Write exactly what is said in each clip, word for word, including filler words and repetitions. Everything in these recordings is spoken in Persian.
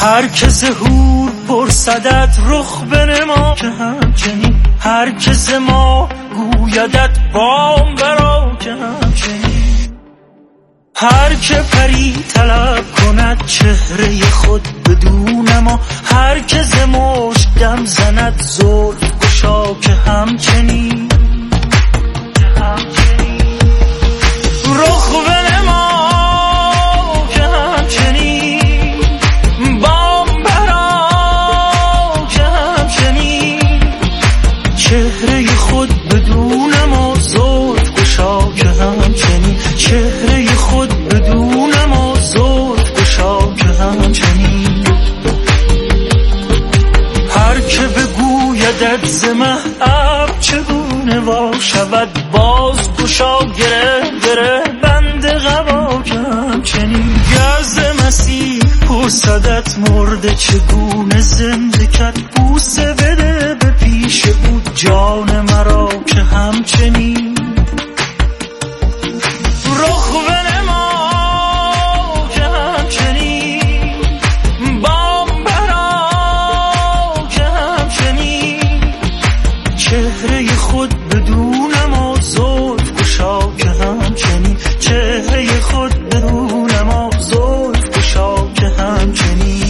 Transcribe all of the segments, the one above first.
هر کس هور پرسدت رخ بنما که همچنین، هر کس ما گویدت بام برا که همچنین، هر که پری طلب کند چهره خود بدون ما، هر که ز مشت دم زند زلف گشا که همچنین، رخ بنما که همچنین، بام برا که همچنین، چهره خود بدون ما زلف گشا که همچنین، چهره خود بدون ما زلف گشا که همچنین، هر که بگویدت ز مه‌اب چگونه وا شود باز گشا گره گره بند قبا که همچنین، گرز مسیح پرسدت مرده چگونه زنده کرد، بوسه بده به پیش او جان مرا که همچنین، رخ بنما که همچنین، بام برا که همچنین، چهره خود بدون ما زلف گشا که همچنین، چهره خود بدون ما زلف گشا که همچنین.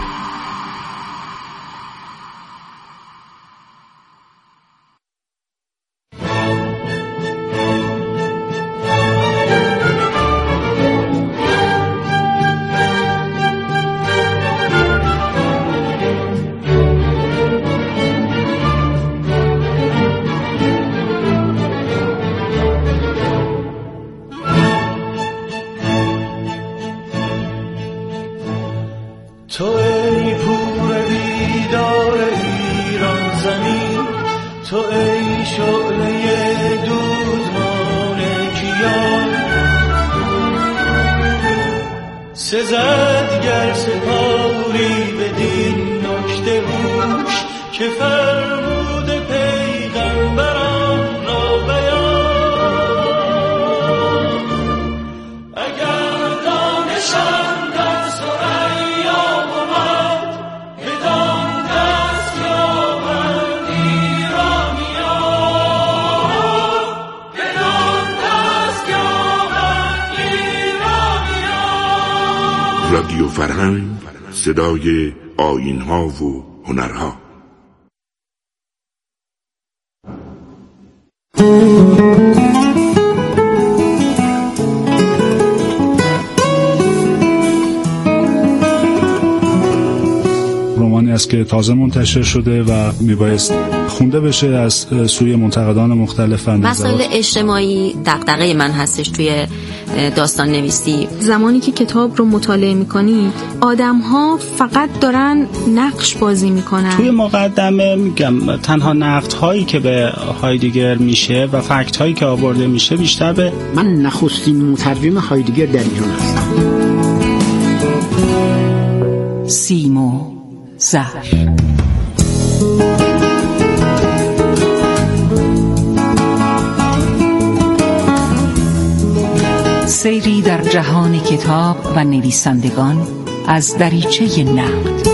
تو ای پور بیدار ایران زمین، تو ای شعله دودمان کیان، سزد گر سپاری بدین نکته هوش که فرمود پیغمبران را بیان، اگر دانشم رادیو فرهنگ، صدای آیین‌ها و هنرها. رمانی است که تازه منتشر شده و میبایست خونده بشه از سوی منتقدان مختلف. مسائل اجتماعی دغدغه من هستش توی داستان نویسی. زمانی که کتاب رو مطالعه میکنی آدم ها فقط دارن نقش بازی میکنن. توی مقدمه میگم تنها نقد هایی که به هایدگر میشه و فکت هایی که آورده میشه بیشتر به من نخستین مترجم هایدگر در ایران هستم. سیم و زهر. سیری در جهان کتاب و نویسندگان از دریچه نقد.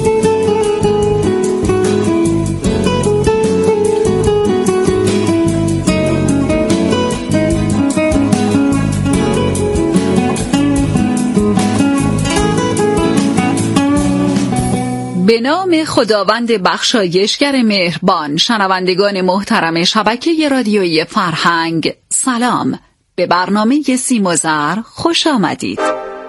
به نام خداوند بخشایشگر مهربان. شنوندگان محترم شبکه رادیویی فرهنگ، سلام. به برنامه سیم و زر خوش آمدید.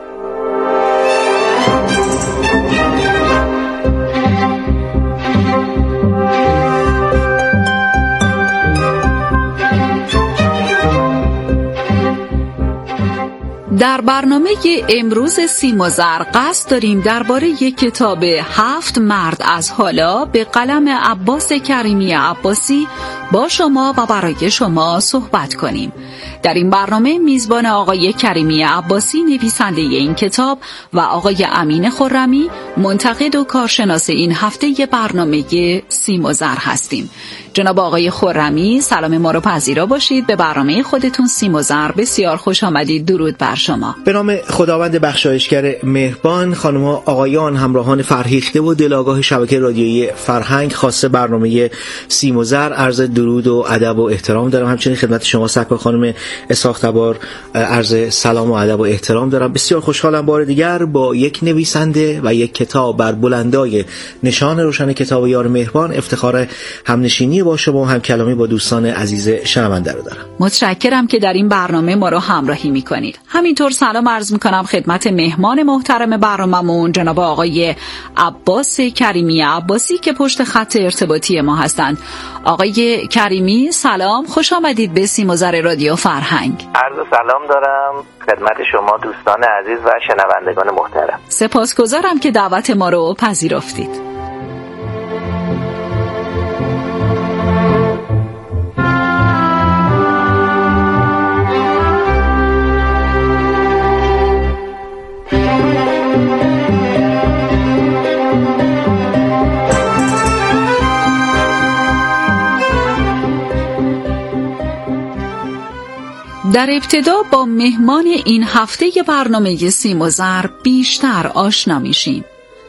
در برنامه امروز سیم و زر قصد داریم درباره یک کتاب هفت مرد از حالا به قلم عباس کریمی عباسی با شما و برای شما صحبت کنیم. در این برنامه میزبان آقای کریمی عباسی نویسنده این کتاب و آقای امین خرمی منتقد و کارشناس این هفته برنامه سیم و زر هستیم. جناب آقای خرمی سلام ما رو پذیرا باشید. به برنامه خودتون سیم و زر بسیار خوش آمدید. درود بر شما. به نام خداوند بخشایشگر مهربان. خانم‌ها آقایان، همراهان فرهیخته و دلآگاه شبکه رادیویی فرهنگ، خاصه برنامه سیم و زر، عرض درود و ادب و احترام دارم. همچنین خدمت شما سرکار خانم اسحاق تبار عرض سلام و ادب و احترام دارم. بسیار خوشحالم بار دیگر با یک نویسنده و یک کتاب بر بلندای نشان روشن کتاب یار مهربان افتخار همنشینی با شما و همکلامی با دوستان عزیز شنونده رو دارم. متشکرم که در این برنامه ما رو همراهی میکنید. همینطور سلام عرض میکنم خدمت مهمان محترم برنامه‌مون جناب آقای عباس کریمی عباسی که پشت خط ارتباطی ما هستند. آقای کریمی سلام، خوش آمدید به سیم و زر رادیو فرهنگ. عرض سلام دارم خدمت شما دوستان عزیز و شنوندگان محترم. سپاسگزارم که دعوت ما رو پذیرفتید. در ابتدا با مهمان این هفته برنامه سیم و زر بیشتر آشنا میشیم.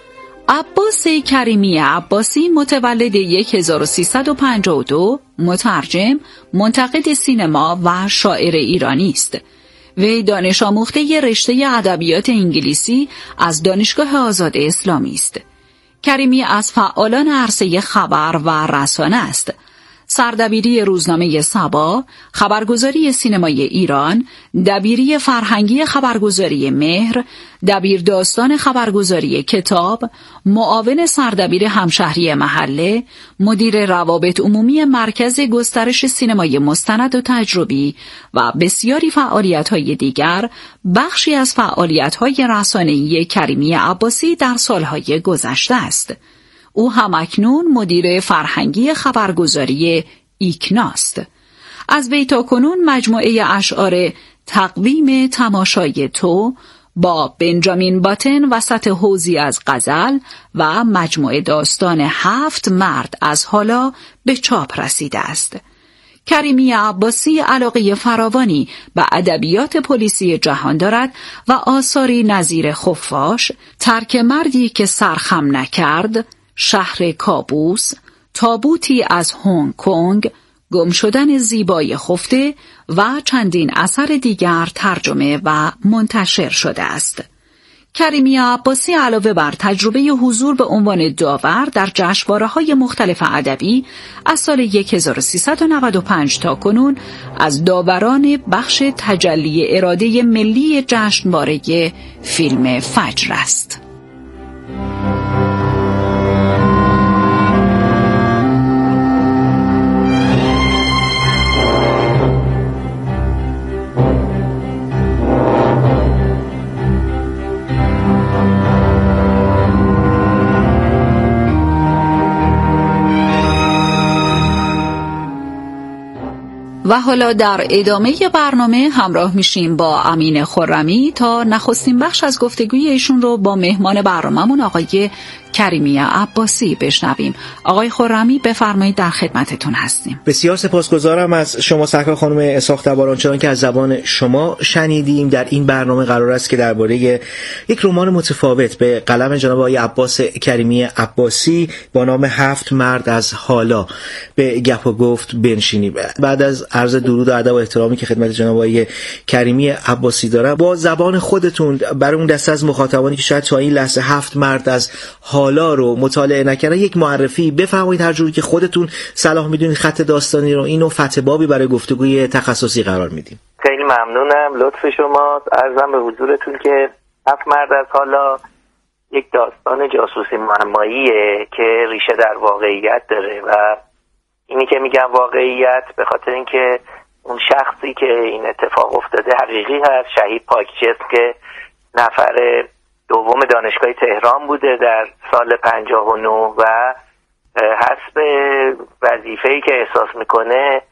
عباس کریمی عباسی متولد هزار و سیصد و پنجاه و دو، مترجم، منتقد سینما و شاعر ایرانی است. وی دانش آموخته رشته ادبیات انگلیسی از دانشگاه آزاد اسلامی است. کریمی از فعالان عرصه خبر و رسانه است. سردبیری روزنامه سبا، خبرگزاری سینمای ایران، دبیری فرهنگی خبرگزاری مهر، دبیر داستان خبرگزاری کتاب، معاون سردبیر همشهری محله، مدیر روابط عمومی مرکز گسترش سینمای مستند و تجربی و بسیاری فعالیت‌های دیگر بخشی از فعالیت‌های رسانه‌ای کریمی عباسی در سالهای گذشته است. او همکنون مدیر فرهنگی خبرگزاری ایکناست. از وی تاکنون مجموعه اشعار تقویم تماشای تو با بنجامین باتن وسط حوضی از غزل و مجموعه داستان هفت مرد از حالا به چاپ رسیده است. کریمی عباسی علاقه فراوانی به ادبیات پلیسی جهان دارد و آثاری نظیر خفاش، ترک مردی که سرخم نکرد، شهر کابوس، تابوتی از هنگ کنگ، گم شدن زیبای خفته و چندین اثر دیگر ترجمه و منتشر شده است. کریمی عباسی علاوه بر تجربه حضور به عنوان داور در جشنواره‌های مختلف ادبی از سال هزار و سیصد و نود و پنج تا کنون از داوران بخش تجلی اراده ملی جشنواره فیلم فجر است. و حالا در ادامه برنامه همراه میشیم با امین خرمی تا نخستین بخش از گفتگوی ایشون رو با مهمان برنامه‌مون آقای کریمی عباسی بشنویم. آقای خرمی بفرمایید، در خدمتتون هستیم. بسیار سپاسگزارم از شما سرکار خانم اسحاق تبار. آنچنان که از زبان شما شنیدیم در این برنامه قرار است که درباره یک رمان متفاوت به قلم جناب آقای عباس کریمی عباسی با نام هفت مرد از حالا به گپ و گفت بنشینیم. بعد از عرض درود و ادب و احترامی که خدمت جناب آقای کریمی عباسی دارم، با زبان خودتون برای اون دسته از مخاطبانی که شاید تا این لحظه هفت مرد از حالا رو مطالعه نکردن یک معرفی بفرمایید، هر جوری که خودتون صلاح میدونید خط داستانی رو، اینو فتح بابی برای گفتگوی تخصصی قرار میدیم. خیلی ممنونم، لطف شما. عرضم به حضورتون که هفت مرد از حالا یک داستان جاسوسی معماییه که ریشه در واقعیت داره و اینی که میگم واقعیت به خاطر اینکه اون شخصی که این اتفاق افتاده حقیقی هست، شهید پاکچست که نفر دوم دانشگاه تهران بوده در سال پنجاه و نه و حسب وظیفه‌ای که احساس میکنه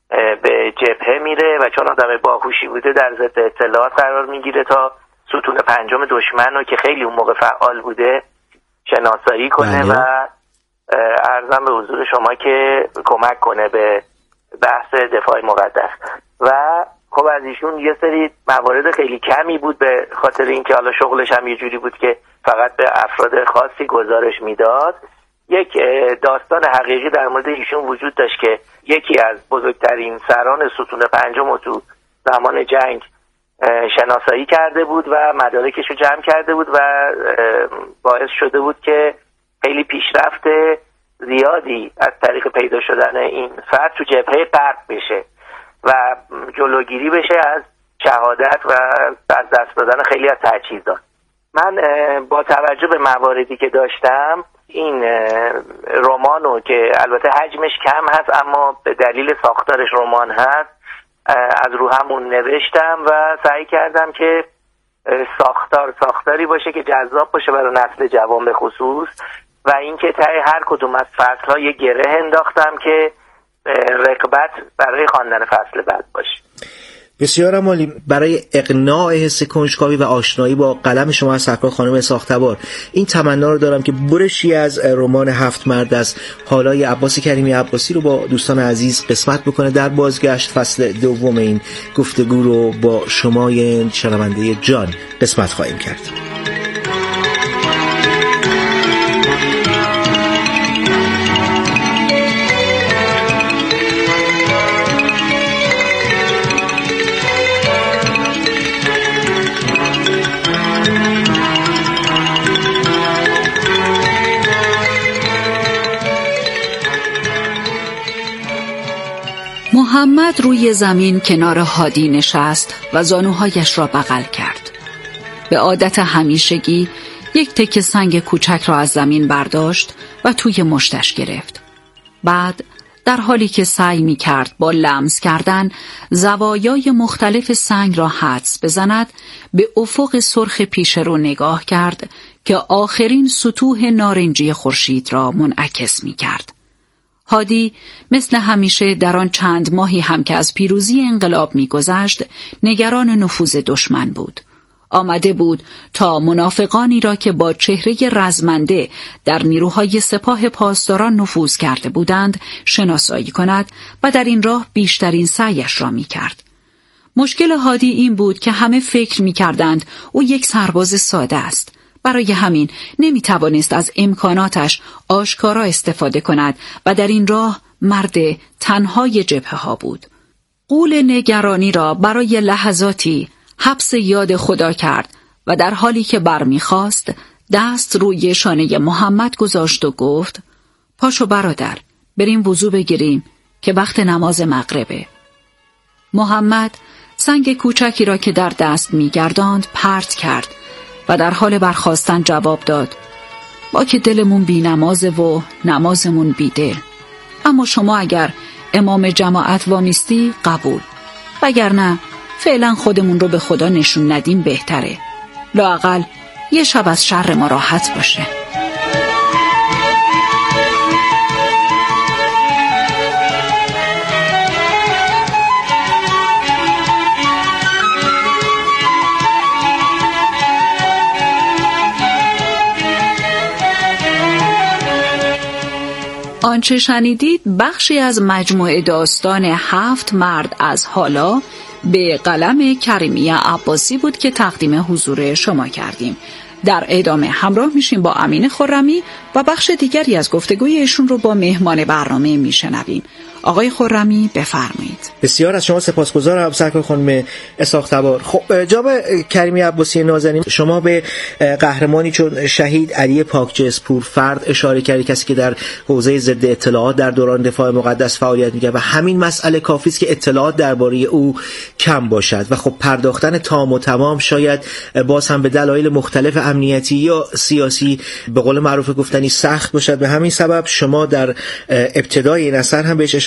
به جبهه میره و چون آدم باهوشی بوده در ضد اطلاعات قرار میگیره تا ستون پنجم دشمن رو که خیلی اون موقع فعال بوده شناسایی کنه بله. و عرضم به حضور شما که کمک کنه به بحث دفاع مقدس. و خب از ایشون یه سری موارد خیلی کمی بود به خاطر اینکه حالا شغلش هم یه جوری بود که فقط به افراد خاصی گزارش میداد. یک داستان حقیقی در مورد ایشون وجود داشت که یکی از بزرگترین سران ستون پنجم رو تو زمان جنگ شناسایی کرده بود و مدارکش رو جمع کرده بود و باعث شده بود که خیلی پیشرفت زیادی از طریق پیدا شدن این فرد تو جبهه غرب بشه و جلوگیری بشه از شهادت و از دست دادن خیلی از تجهیزات. من با توجه به مواردی که داشتم این رمانو که البته حجمش کم هست اما به دلیل ساختارش رمان هست از رو همون نوشتم و سعی کردم که ساختار ساختاری باشه که جذاب باشه برای نسل جوان به خصوص و اینکه ته هر کدوم از فصل‌ها یه گره انداختم که رقابت برای خواندن فصل بعد باشه. بسیار عالی. برای اقناع حس کنجکاوی و آشنایی با قلم شما از سرکار خانم اسحاق تبار این تمنا رو دارم که برشی از رمان هفت مرد از حالای عباس کریمی عباسی رو با دوستان عزیز قسمت بکنه. در بازگشت فصل دوم این گفتگو رو با شمای شنونده جان قسمت خواهیم کرد. محمد روی زمین کنار هادی نشست و زانوهایش را بغل کرد. به عادت همیشگی یک تکه سنگ کوچک را از زمین برداشت و توی مشتش گرفت. بعد در حالی که سعی می کرد با لمس کردن زوایای مختلف سنگ را حدس بزند به افق سرخ پیش رو نگاه کرد که آخرین سطوح نارنجی خورشید را منعکس می کرد. هادی مثل همیشه در آن چند ماهی هم که از پیروزی انقلاب می‌گذشت نگران نفوذ دشمن بود. آمده بود تا منافقانی را که با چهره رزمنده در نیروهای سپاه پاسداران نفوذ کرده بودند شناسایی کند و در این راه بیشترین سعیش را می‌کرد. مشکل هادی این بود که همه فکر می‌کردند او یک سرباز ساده است. برای همین نمی توانست از امکاناتش آشکارا استفاده کند و در این راه مرد تنهای جبهه ها بود. غول نگرانی را برای لحظاتی حبس یاد خدا کرد و در حالی که برمیخواست دست روی شانه محمد گذاشت و گفت پاشو برادر بریم وضو بگیریم که وقت نماز مغربه. محمد سنگ کوچکی را که در دست می‌گرداند پرت کرد و در حال برخاستن جواب داد با که دلمون بی نمازه و نمازمون بی دل، اما شما اگر امام جماعت وامیستی قبول، وگرنه فعلا خودمون رو به خدا نشون ندیم بهتره، لااقل یه شب از شر ما راحت باشه. آنچه شنیدید بخشی از مجموعه داستان هفت مرد از حالا به قلم کریمی عباسی بود که تقدیم حضور شما کردیم. در ادامه همراه میشیم با امین خرمی و بخش دیگری از گفتگوی ایشون رو با مهمان برنامه میشنویم. آقای خرمی بفرمایید. بسیار از شما سپاسگزارم سرکار خانم اسحاق تبار. خب جناب کریمی عباسی نازنین، شما به قهرمانی چون شهید علی پاکجسپور فرد اشاره کردید، کسی که در حوزه ضد اطلاعات در دوران دفاع مقدس فعالیت می‌کرد و همین مسئله کافی است که اطلاعات درباره او کم باشد و خب پرداختن تام و تمام شاید باز هم به دلایل مختلف امنیتی یا سیاسی به قول معروف گفتنی سخت باشد. به همین سبب شما در ابتدای این اثر هم بهش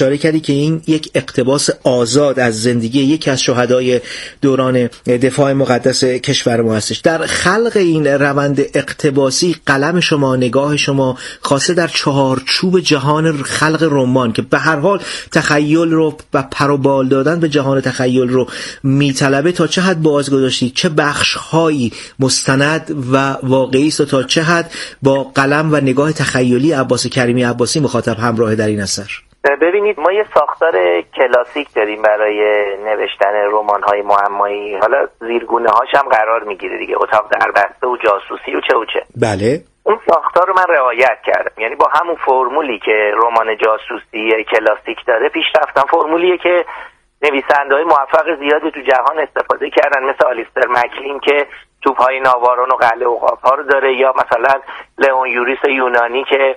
اشاره کردی که این یک اقتباس آزاد از زندگی یکی از شهدای دوران دفاع مقدس کشور ما هستش. در خلق این روند اقتباسی قلم شما، نگاه شما خاصه در چهارچوب جهان خلق رمان که به هر حال تخیل رو و پروبال دادن به جهان تخیل رو میطلبه، تا چه حد باز گذاشتید، چه بخش‌هایی مستند و واقعی است و تا چه حد با قلم و نگاه تخیلی عباس کریمی عباسی مخاطب همراه در این اثر؟ ببینید، ما یه ساختار کلاسیک داریم برای نوشتن رمان‌های معمایی، حالا زیرگونه هاش هم قرار میگیره دیگه، اتاق دربسته و جاسوسی و چه و چه. بله. اون ساختار رو من رعایت کردم، یعنی با همون فرمولی که رمان جاسوسی کلاسیک داره پیش رفتم. فرمولیه که نویسنده‌های موفق زیادی تو جهان استفاده کردن، مثل آلیستر مکلین که توپ‌های ناوارون و قلعه عقاب‌ها رو داره، یا مثلا لئون یوریس یونانی که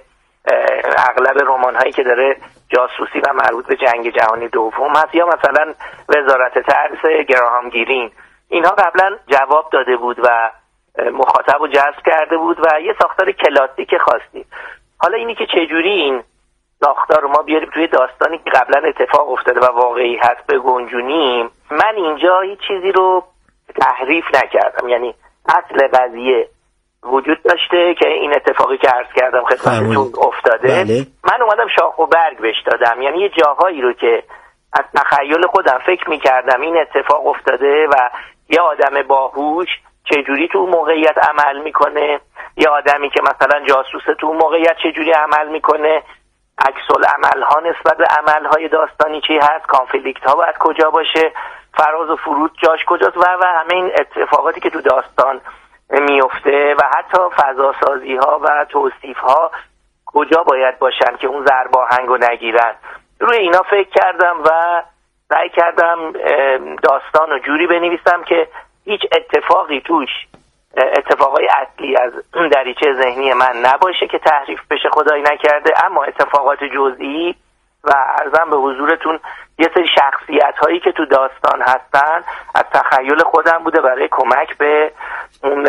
اغلب رمان‌هایی که داره جاسوسی و مربوط به جنگ جهانی دوم هست، یا مثلا وزارت ترس گراهام گرین. اینها قبلا جواب داده بود و مخاطب رو جذب کرده بود و یه ساختار کلاسیک خاصی. حالا اینی که چجوری این ساختار رو ما بیاریم توی داستانی که قبلا اتفاق افتاده و واقعی هست بگنجونیم، من اینجا هیچ چیزی رو تحریف نکردم. یعنی اصل قضیه وجود داشته که این اتفاقی که عرض کردم خدمتتون افتاده. بله. من اومدم شاخ و برگ بهش دادم، یعنی یه جاهایی رو که از تخیل خودم فکر میکردم این اتفاق افتاده و یه آدم باهوش چجوری تو موقعیت عمل میکنه، یه آدمی که مثلا جاسوسه تو موقعیت چجوری عمل میکنه، عکس العمل ها نسبت به عمل های داستانی چی هست، کانفلیکت ها باید کجا باشه، فراز و فرود جاش کجاست و و همه این اتفاقاتی که تو داستان میفته و حتی فضاسازی ها و توصیف ها کجا باید باشن که اون ضرب آهنگ رو نگیرن. روی اینا فکر کردم و سعی کردم داستان رو جوری بنویسم که هیچ اتفاقی توش اتفاقای اصلی از دریچه ذهنی من نباشه که تحریف بشه، خدایی نکرده، اما اتفاقات جزئی و عرضم به حضورتون یه سری شخصیت هایی که تو داستان هستن از تخیل خودم بوده برای کمک به اون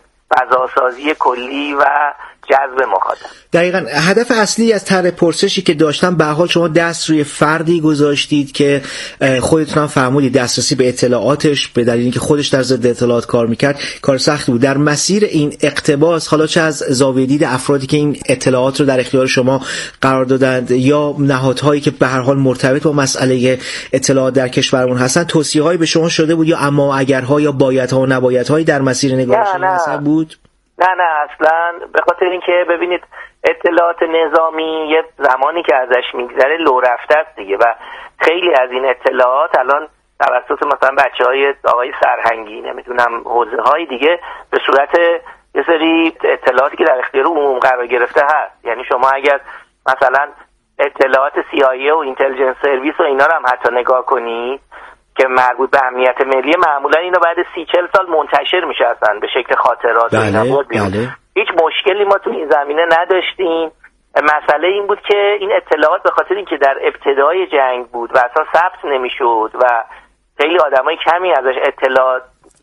فضاسازی کلی و جذب مخاطب. دقیقاً هدف اصلی از طرح پرسشی که داشتم، به هر حال شما دست روی فردی گذاشتید که خودتون هم فرمودید دسترسی به اطلاعاتش به دلیل اینکه خودش در ضد اطلاعات کار میکرد کار سختی بود. در مسیر این اقتباس، حالا چه از زاویه دید افرادی که این اطلاعات رو در اختیار شما قرار دادند یا نهادهایی که به هر حال مرتبط با مسئله اطلاعات در کشورمون هستن، توصیه‌هایی به شما شده بود یا اما اگرها یا بایدها و نبایدهایی در مسیر نگاه شما بود؟ نه نه اصلا، به خاطر اینکه ببینید اطلاعات نظامی یه زمانی که ازش میگذره لو رفته است دیگه و خیلی از این اطلاعات الان توسط مثلا بچهای آقای سرهنگی نمیدونم حوزه های دیگه به صورت یه سری اطلاعاتی که در اختیار عموم قرار گرفته هست. یعنی شما اگر مثلا اطلاعات سی آی ای و اینتلیجنس سرویس و اینا رو هم حتی نگاه کنید که مربوط به امنیت ملی، معمولا اینا بعد سی چل سال منتشر میشه اصلا به شکل خاطرات. بله، و اینا بله. هیچ مشکلی ما تو این زمینه نداشتیم. مسئله این بود که این اطلاعات به خاطر اینکه در ابتدای جنگ بود و اصلا ثبت نمیشد و خیلی آدمای کمی ازش اطلاع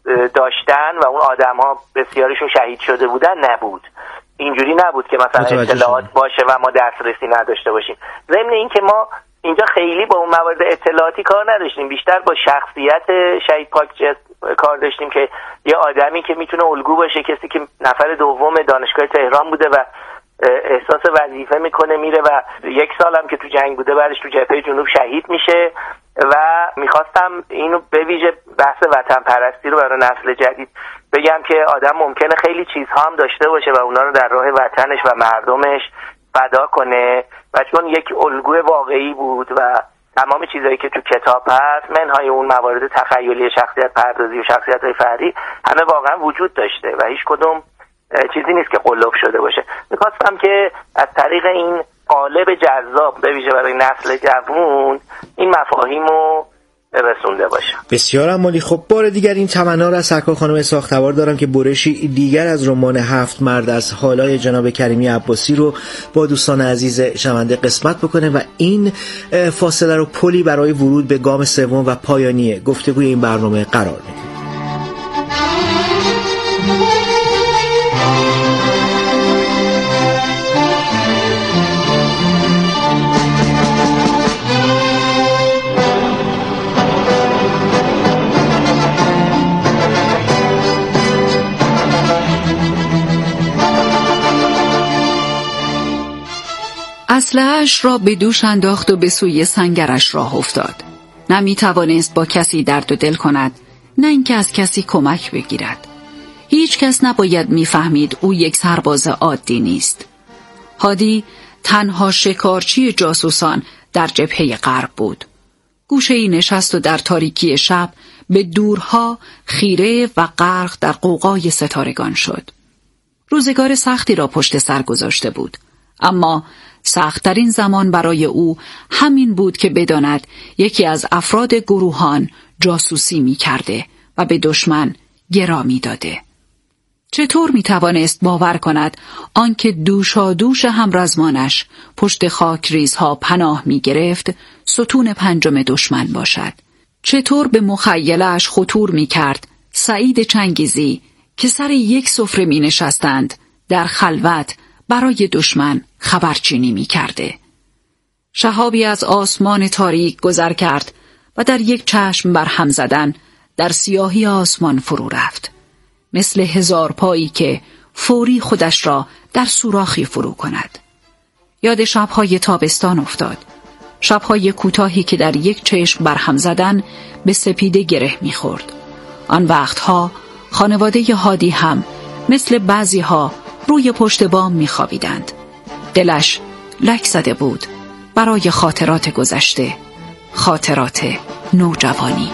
داشتن و اون آدم‌ها بسیاریشون شهید شده بودن، نبود. اینجوری نبود که مثلا اطلاعات باشه و ما دسترسی نداشته باشیم. ضمن این که ما اینجا خیلی با اون موارد اطلاعاتی کار نداشتیم، بیشتر با شخصیت شهید پاکجت کار داشتیم که یه آدمی که میتونه الگو باشه، کسی که نفر دوم دانشگاه تهران بوده و احساس وظیفه میکنه میره و یک سال هم که تو جنگ بوده بعدش تو جبهه جنوب شهید میشه. و میخواستم اینو به ویژه بحث وطن پرستی رو برای نسل جدید بگم که آدم ممکنه خیلی چیزها هم داشته باشه و اونا رو در راه وطنش و مردمش فدا کنه و چون یک الگوی واقعی بود و تمام چیزایی که تو کتاب هست، منهای اون موارد تخیلی شخصیت پردازی و شخصیت‌های فردی، همه واقعا وجود داشته و هیچ کدوم چیزی نیست که قلب شده باشه. می‌خواستم که از طریق این قالب جذاب به ویژه برای نسل جوان این مفاهیمو رسونده باشم. بسیار عالی. خب بار دیگر این تمنا را از سرکار خانم اسحاق‌تبار دارم که برشی دیگر از رمان هفت مرد از حالای جناب کریمی عباسی رو با دوستان عزیز شنونده قسمت بکنه و این فاصله رو پلی برای ورود به گام سوم و پایانی گفتگوی این برنامه قرار میدیم. اسلحه‌اش را به دوش انداخت و به سوی سنگرش راه افتاد. نمی توانست با کسی درد و دل کند، نه اینکه از کسی کمک بگیرد. هیچ کس نباید میفهمید او یک سرباز عادی نیست. هادی تنها شکارچی جاسوسان در جبهه غرب بود. گوشه‌ای نشست و در تاریکی شب به دورها خیره و غرق در غوغای ستارگان شد. روزگار سختی را پشت سر گذاشته بود، اما سخت‌ترین زمان برای او همین بود که بداند یکی از افراد گروهان جاسوسی می کرده و به دشمن گرا می داده. چطور می توانست باور کند آنکه دوشا دوش همرزمانش پشت خاکریزها پناه می گرفت ستون پنجم دشمن باشد؟ چطور به مخیله‌اش خطور می کرد سعید چنگیزی که سر یک سفره می نشستند در خلوت برای دشمن خبرچینی می کرده؟ شهابی از آسمان تاریک گذر کرد و در یک چشم برهم زدن در سیاهی آسمان فرو رفت، مثل هزار پایی که فوری خودش را در سوراخی فرو کند. یاد شبهای تابستان افتاد، شبهای کوتاهی که در یک چشم برهم زدن به سپیده گره می‌خورد. آن وقتها خانواده هادی هم مثل بعضی‌ها روی پشت بام می‌خوابیدند. دلش لک زده بود برای خاطرات گذشته، خاطرات نوجوانی.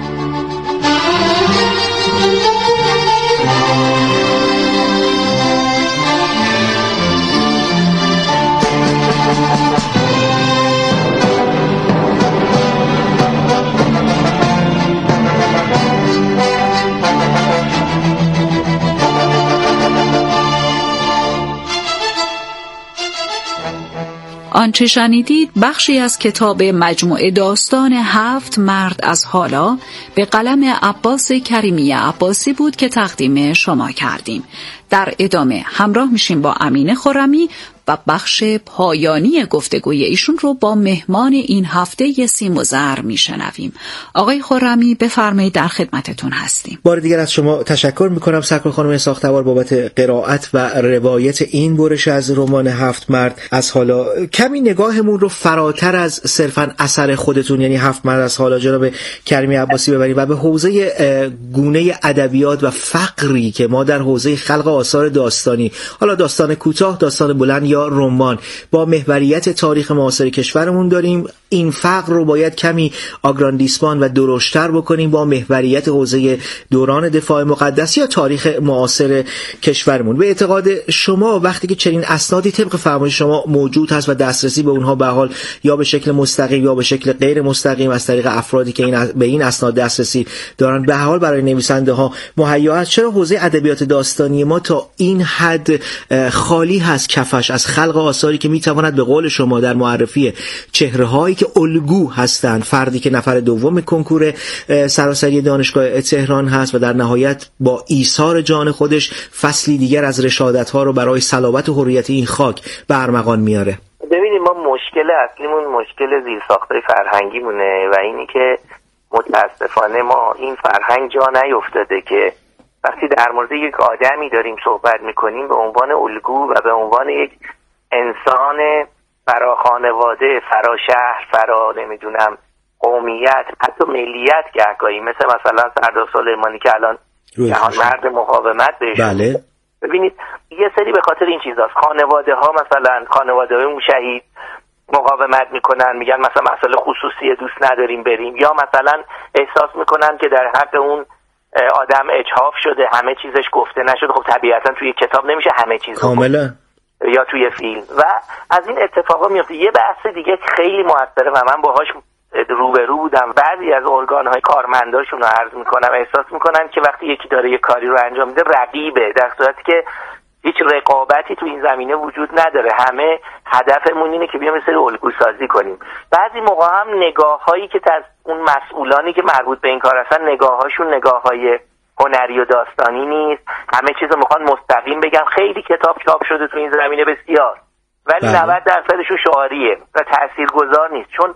آنچه شنیدید بخشی از کتاب مجموعه داستان هفت مرد از حالا به قلم عباس کریمی عباسی بود که تقدیم شما کردیم. در ادامه همراه میشیم با امینه خرمی و بخش پایانی گفتگوی ایشون رو با مهمان این هفته سیم و زر میشنویم. آقای خرمی بفرمایید، در خدمتتون هستیم. بار دیگر از شما تشکر میکنم سرکار خانم ساختوار بابت قرائت و روایت این برش از رمان هفت مرد از حالا. کمی نگاهمون رو فراتر از صرفاً اثر خودتون یعنی هفت مرد از حالا جناب کریمی عباسی ببریم و به حوزه گونه ادبیات و فقری که ما در حوزه خلق آثار داستانی، حالا داستان کوتاه، داستان بلند یا رمان، با محوریت تاریخ معاصر کشورمون داریم. این فقر رو باید کمی آگراندیسمان و درشتر بکنیم با محوریت حوزه دوران دفاع مقدس یا تاریخ معاصر کشورمون. به اعتقاد شما وقتی که چنین اسنادی طبق فرمایش شما موجود هست و دسترسی به اونها به حال یا به شکل مستقیم یا به شکل غیر مستقیم از طریق افرادی که این به این اسناد دسترسی دارن به حال برای نویسنده ها مهیا است، چرا حوزه ادبیات داستانی ما تا این حد خالی هست کفش از خلق آثاری که میتواند به قول شما در معرفی چهره‌هایی که الگو هستند، فردی که نفر دوم کنکور سراسری دانشگاه تهران هست و در نهایت با ایثار جان خودش فصلی دیگر از رشادت‌ها رو برای صلابت و حریت این خاک به ارمغان میاره؟ ببینید، ما مشکل اصلیمون مشکل زیرساخته فرهنگی مونه و اینی که متاسفانه ما این فرهنگ جا نیفتاده که وقتی در مورد یک آدمی داریم صحبت میکنیم به عنوان الگو و به عنوان یک انسان فرا خانواده، فرا شهر، فرا نمیدونم قومیت، حتی ملیت گهگاهی، مثل مثلا سردار سلیمانی که الان جهان مرد مقاومت بهش. بله. ببینید یه سری به خاطر این چیزاست، خانواده ها مثلا خانواده های اون شهید مقاومت میکنن، میگن مثلا مسئله خصوصی دوست نداریم بریم، یا مثلا احساس میکنن که در حق اون آدم اجحاف شده، همه چیزش گفته نشده. خب طبیعتا توی کتاب نمیشه همه چیز کاملا، یا توی فیلم، و از این اتفاقا میفته. یه بحث دیگه خیلی موثره و من باهاش روبرو بودم، بعضی از ارگان‌های کارمنداشون رو عرض میکنم احساس میکنن که وقتی یکی داره یه کاری رو انجام میده رقیبه، در صورتی که هیچ رقابتی تو این زمینه وجود نداره. همه هدفمون اینه که بیام یه سری الگو سازی کنیم. بعضی موقع هم نگاه‌هایی که از اون مسئولانی که مربوط به این کار هستن نگاه‌هاشون نگاه‌های هنری و داستانی نیست، همه چیزو میخوان مستقیم بگم. خیلی کتاب چاپ شده تو این زمینه بسیار، ولی نود درصدشون شعاریه و تاثیرگذار نیست، چون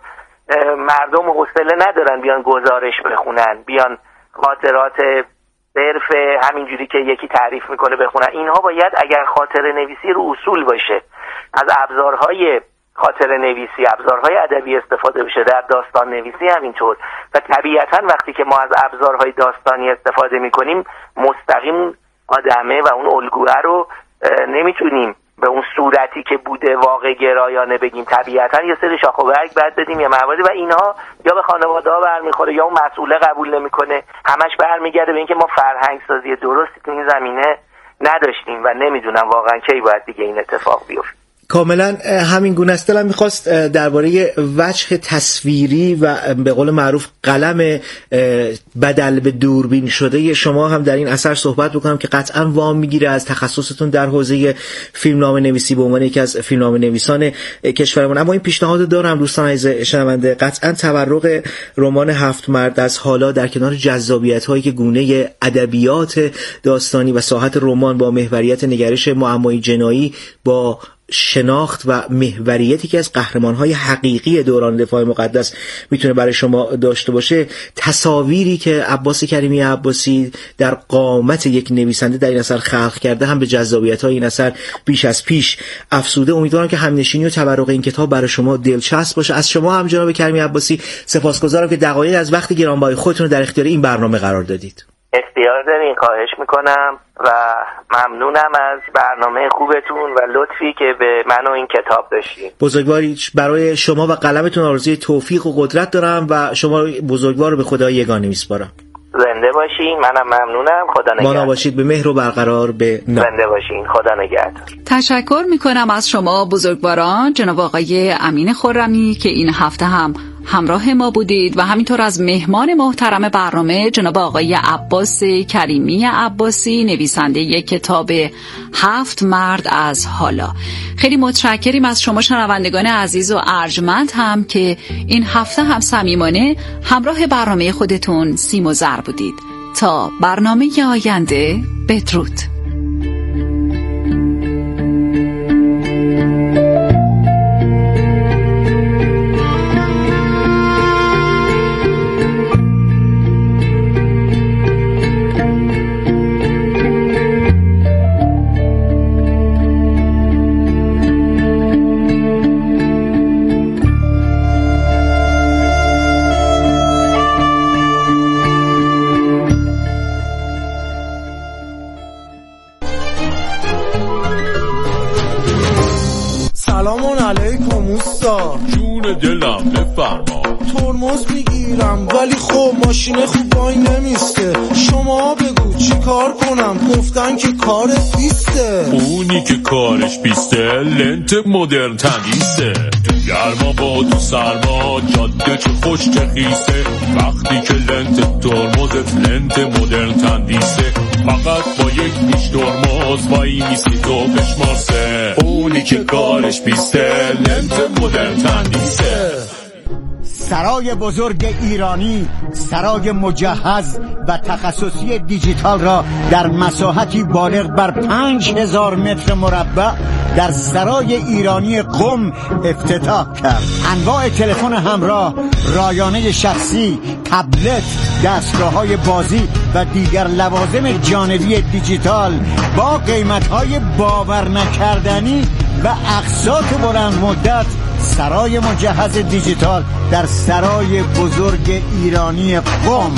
مردم حوصله ندارن بیان گزارش بخونن، بیان خاطرات صرف همینجوری که یکی تعریف میکنه بخونن. اینها باید اگر خاطره نویسی رو اصول باشه، از ابزارهای خاطر نویسی، ابزارهای ادبی استفاده بشه، در داستان نویسی همینطور. و طبیعتا وقتی که ما از ابزارهای داستانی استفاده میکنیم مستقیم آدمه و اون الگوه رو نمیتونیم به اون صورتی که بوده واقع گرایانه بگیم. طبیعتا یه سری شاخ و برگ بعد بدیم یا مواردی و اینها یا به خانواده ها برمیخوره یا اون مسئوله قبول نمیکنه. همش برمیگرده به اینکه ما فرهنگ سازی درستی تو این زمینه نداشتیم و نمیدونم واقعا کی باید دیگه این اتفاق بیفته. کاملا همین گونه است. دلم میخواست درباره وجه تصویری و به قول معروف قلم بدل به دوربین شده شما هم در این اثر صحبت بکنم که قطعا وام میگیره از تخصصتون در حوزه فیلمنامه نویسی به عنوان یکی از فیلمنامه نویسان کشورمون. اما این پیشنهاد دارم دوستان عزیز شنونده، قطعا تبرق رمان هفت مرد از حالا در کنار جذابیت هایی که گونه ادبیات داستانی و ساحت رمان با محوریت نگرش معمایی جنایی با شناخت و محوریتی که از قهرمان‌های حقیقی دوران دفاع مقدس میتونه برای شما داشته باشه، تصاویری که عباس کریمی عباسی در قامت یک نویسنده در این اثر خلق کرده هم به جذابیت‌های این اثر بیش از پیش افزوده. امیدوارم که همنشینی و تبرق این کتاب برای شما دلچسب باشه. از شما هم جناب کریمی عباسی سپاسگزارم که دقایق از وقت گرانبهای خودتون رو در اختیار این برنامه قرار دادید. اختیار دارین، خواهش میکنم و ممنونم از برنامه خوبتون و لطفی که به من و این کتاب داشتین. بزرگواری برای شما و قلمتون آرزوی توفیق و قدرت دارم و شما بزرگوار رو به خدای یگانه میسپارم. زنده باشین، منم ممنونم. خدا نگهدار. مانا باشید، به مهر و برقرار به نام. زنده باشین، خدا نگهدار. تشکر میکنم از شما بزرگواران، جناب آقای امین خرمی که این هفته هم همراه ما بودید و همینطور از مهمان محترم برنامه جناب آقای عباس کریمی عباسی، نویسنده یک کتاب هفت مرد از حالا. خیلی متشکریم از شما شنوندگان عزیز و ارجمند هم که این هفته هم صمیمانه همراه برنامه خودتون سیم و زر بودید. تا برنامه آینده، بدرود. جون دلم بفرما. ترمز میگیرم ولی خب ماشین خوب وای نمیسته. شما بگو چی کار کنم؟ گفتن که کارت بیسته. اونی که کارش بیسته لنت مدرن تمیزه. تو گرما با تو سرما جاده چه خوش چه خیسه. وقتی که لنت ترمزت لنت مدرن تمیزه، فقط با یک پیش ترمز وای میسی تو بشمارسه. اونی که کارش بیسته لنت مدرن تمیزه. سرای بزرگ ایرانی، سرای مجهز و تخصصی دیجیتال را در مساحتی بالغ بر پنج هزار متر مربع در سرای ایرانی قم افتتاح کرد. انواع تلفن همراه، رایانه شخصی، تبلت، دستگاه‌های بازی و دیگر لوازم جانبی دیجیتال با قیمت‌های باور نکردنی و اقساط بلند مدت. سرای مجهز دیجیتال در سرای بزرگ ایرانی قم.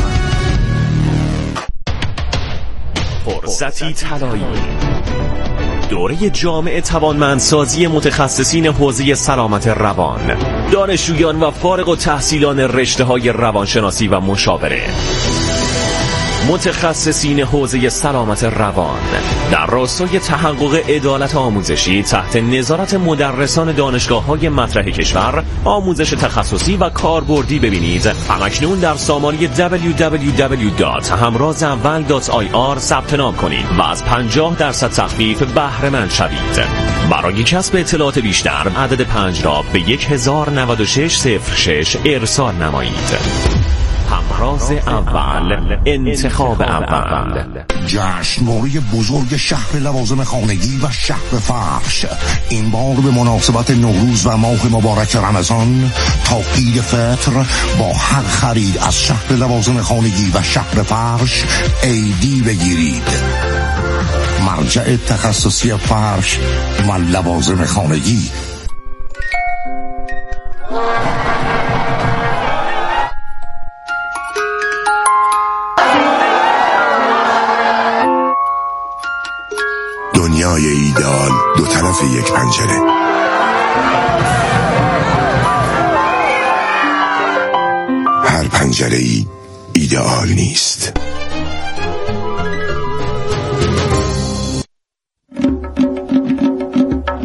فرصتی طلایی، دوره جامع توانمندسازی متخصصین حوزه سلامت روان، دانشجویان و فارغ التحصیلان رشته‌های روانشناسی و مشاوره، متخصصین حوزه سلامت روان در راستای تحقق عدالت آموزشی تحت نظارت مدرسان دانشگاه‌های مطرح کشور. آموزش تخصصی و کاربردی ببینید همکنون در سامانه دبلیو دبلیو دبلیو دات همراز اول دات آی آر ثبت نام کنید و از پنجاه درصد تخفیف بهره مند شوید. برای کسب اطلاعات بیشتر عدد پنج را به یک هزار و نود و شش صفر شش ارسال نمایید. همراز اول، انتخاب اول. جشنواره بزرگ شهر لوازم خانگی و شهر فرش، این بار به مناسبت نوروز و ماه مبارک رمضان تا عید فطر با هر خرید از شهر لوازم خانگی و شهر فرش ایدی بگیرید. مرجع تخصصی فرش و لوازم خانگی. یک پنجره. هر پنجره‌ای ایدئال نیست.